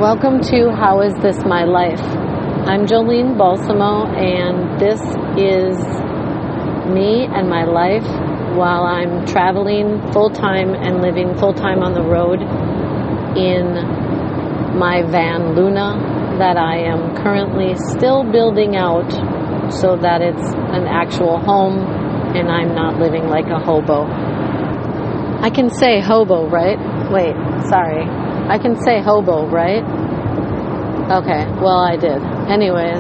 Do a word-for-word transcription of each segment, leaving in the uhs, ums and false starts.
Welcome to How Is This My Life? I'm Jolene Balsamo, and this is me and my life while I'm traveling full-time and living full-time on the road in my van Luna that I am currently still building out so that it's an actual home and I'm not living like a hobo. I can say hobo, right? Wait, sorry. I can say hobo, right? Okay, well, I did. Anyways,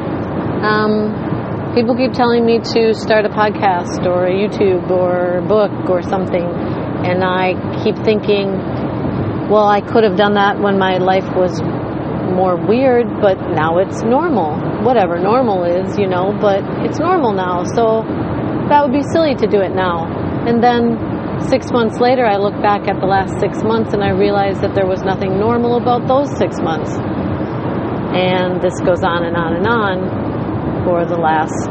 um, people keep telling me to start a podcast or a YouTube or a book or something, and I keep thinking, well, I could have done that when my life was more weird, but now it's normal. Whatever normal is, you know, but it's normal now, so that would be silly to do it now. And then Six months later, I look back at the last six months and I realize that there was nothing normal about those six months. And this goes on and on and on for the last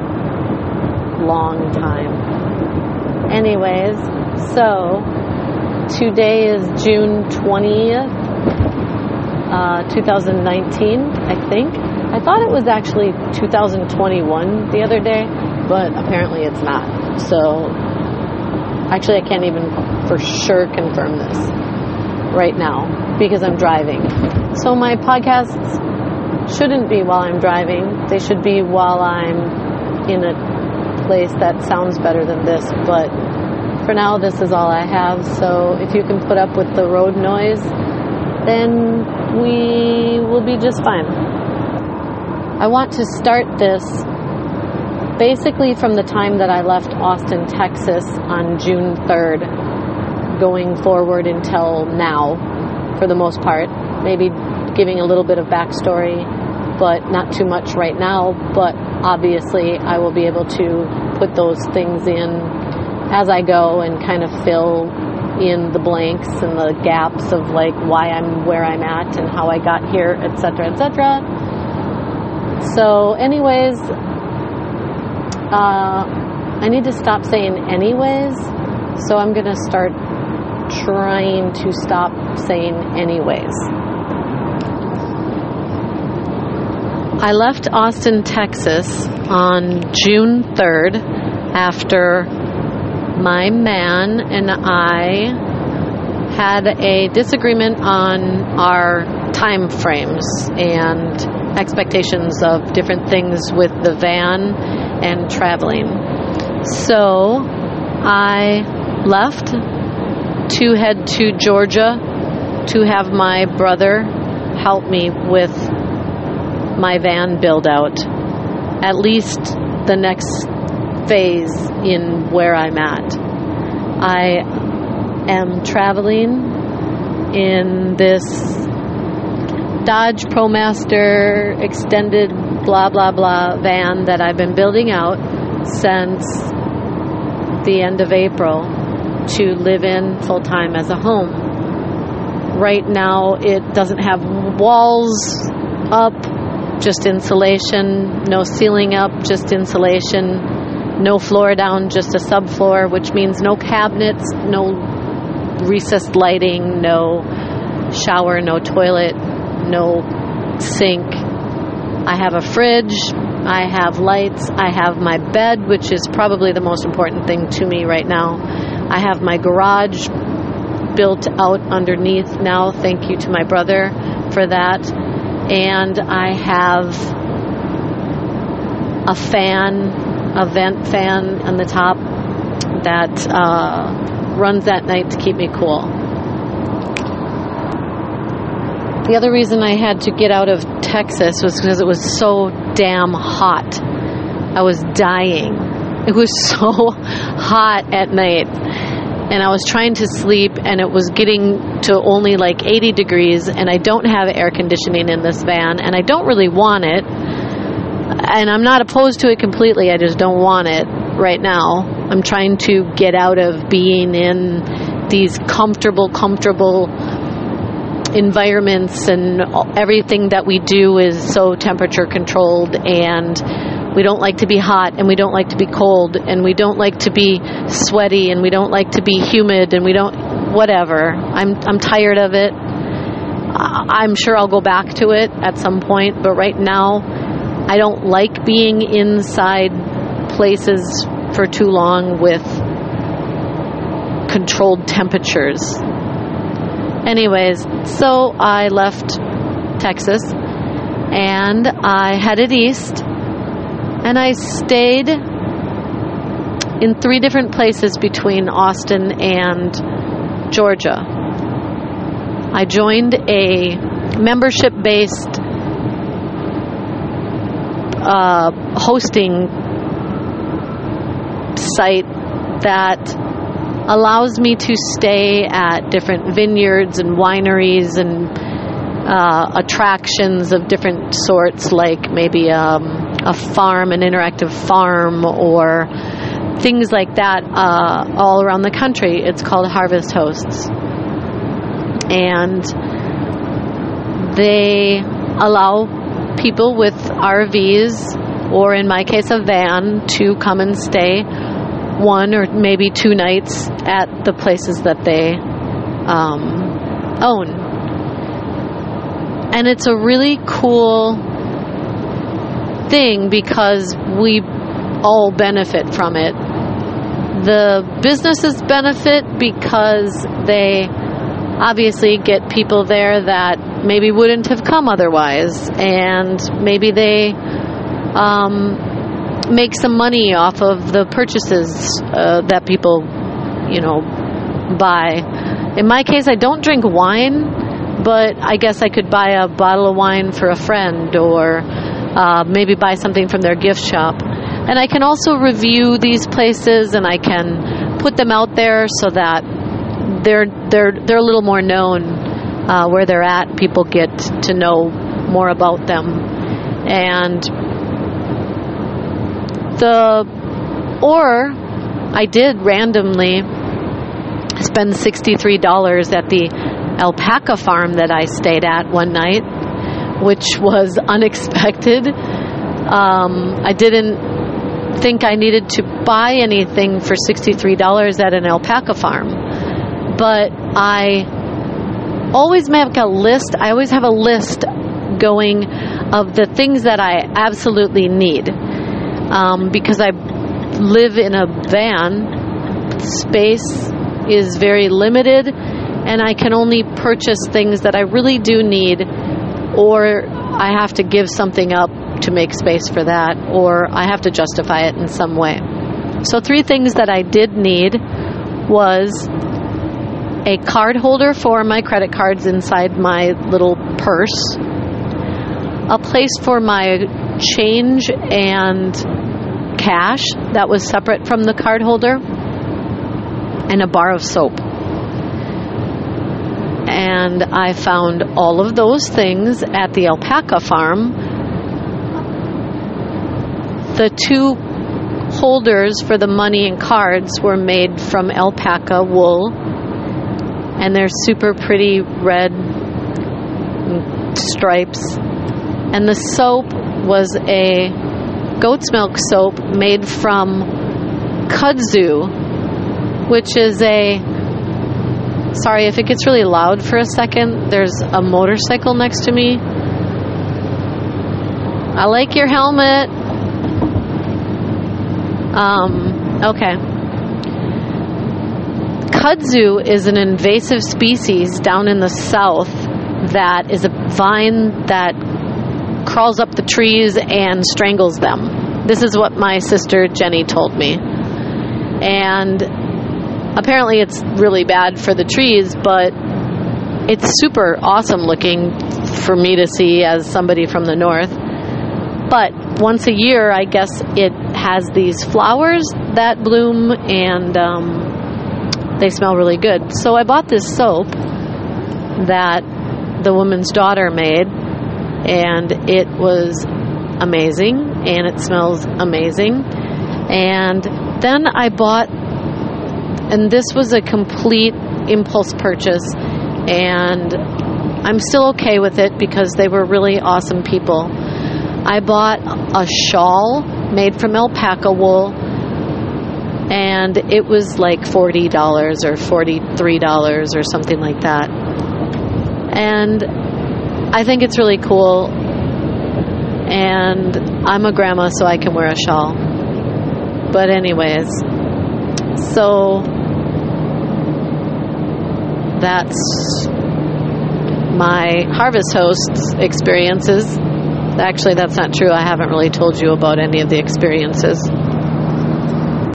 long time. Anyways, so today is June twentieth, uh, twenty nineteen, I think. I thought it was actually two thousand twenty-one the other day, but apparently it's not. So actually, I can't even for sure confirm this right now because I'm driving. So my podcasts shouldn't be while I'm driving. They should be while I'm in a place that sounds better than this. But for now, this is all I have. So if you can put up with the road noise, then we will be just fine. I want to start this basically from the time that I left Austin, Texas on June third, going forward until now, for the most part. Maybe giving a little bit of backstory, but not too much right now. But obviously I will be able to put those things in as I go and kind of fill in the blanks and the gaps of like why I'm where I'm at and how I got here, et cetera, et cetera. So anyways, Uh, I need to stop saying anyways, so I'm going to start trying to stop saying anyways. I left Austin, Texas on June third after my man and I had a disagreement on our time frames and expectations of different things with the van and traveling. So I left to head to Georgia to have my brother help me with my van build out, at least the next phase in where I'm at. I am traveling in this Dodge ProMaster extended blah blah blah van that I've been building out since the end of April to live in full time as a home. Right now it doesn't have walls up, just insulation, no ceiling up, just insulation, no floor down, just a subfloor, which means no cabinets, no recessed lighting, no shower, no toilet, no sink. I have a fridge, I have lights, I have my bed, which is probably the most important thing to me right now. I have my garage built out underneath now, thank you to my brother for that. And I have a fan, a vent fan on the top that uh, runs at night to keep me cool. The other reason I had to get out of Texas was because it was so damn hot. I was dying. It was so hot at night. And I was trying to sleep, and it was getting to only like eighty degrees, and I don't have air conditioning in this van, and I don't really want it. And I'm not opposed to it completely. I just don't want it right now. I'm trying to get out of being in these comfortable, comfortable environments, and everything that we do is so temperature controlled, and we don't like to be hot, and we don't like to be cold, and we don't like to be sweaty, and we don't like to be humid, and we don't whatever. I'm I'm tired of it, I'm sure I'll go back to it at some point, but right now I don't like being inside places for too long with controlled temperatures. Anyways, so I left Texas and I headed east, and I stayed in three different places between Austin and Georgia. I joined a membership-based uh, hosting site that allows me to stay at different vineyards and wineries and uh, attractions of different sorts, like maybe um, a farm, an interactive farm, or things like that uh, all around the country. It's called Harvest Hosts. And they allow people with R Vs, or in my case a van, to come and stay one or maybe two nights at the places that they um, own. And it's a really cool thing because we all benefit from it. The businesses benefit because they obviously get people there that maybe wouldn't have come otherwise, and maybe they um, make some money off of the purchases uh, that people, you know, buy. In my case, I don't drink wine, but I guess I could buy a bottle of wine for a friend, or uh, maybe buy something from their gift shop. And I can also review these places, and I can put them out there so that they're they're they're a little more known uh, where they're at. People get to know more about them. And the or I did randomly spend sixty-three dollars at the alpaca farm that I stayed at one night, which was unexpected. Um, I didn't think I needed to buy anything for sixty-three dollars at an alpaca farm, but I always make a list. I always have a list going of the things that I absolutely need. Um, because I live in a van, space is very limited, and I can only purchase things that I really do need, or I have to give something up to make space for that, or I have to justify it in some way. So three things that I did need was a card holder for my credit cards inside my little purse, a place for my change and cash that was separate from the card holder, and a bar of soap. And I found all of those things at the alpaca farm. The two holders for the money and cards were made from alpaca wool, and they're super pretty red stripes. And the soap was a goat's milk soap made from kudzu, which is a... Sorry if it gets really loud for a second. There's a motorcycle next to me. I like your helmet. Um, okay. Kudzu is an invasive species down in the south that is a vine that crawls up the trees and strangles them. This is what my sister Jenny told me. And apparently it's really bad for the trees, but it's super awesome looking for me to see as somebody from the north. But once a year, I guess it has these flowers that bloom, and um, they smell really good. So I bought this soap that the woman's daughter made, and it was amazing, and it smells amazing. And then I bought, and this was a complete impulse purchase, and I'm still okay with it because they were really awesome people. I bought a shawl made from alpaca wool, and it was like forty dollars or forty-three dollars or something like that. And I think it's really cool. And I'm a grandma, so I can wear a shawl. But anyways, so that's my Harvest Hosts experiences. Actually, that's not true. I haven't really told you about any of the experiences.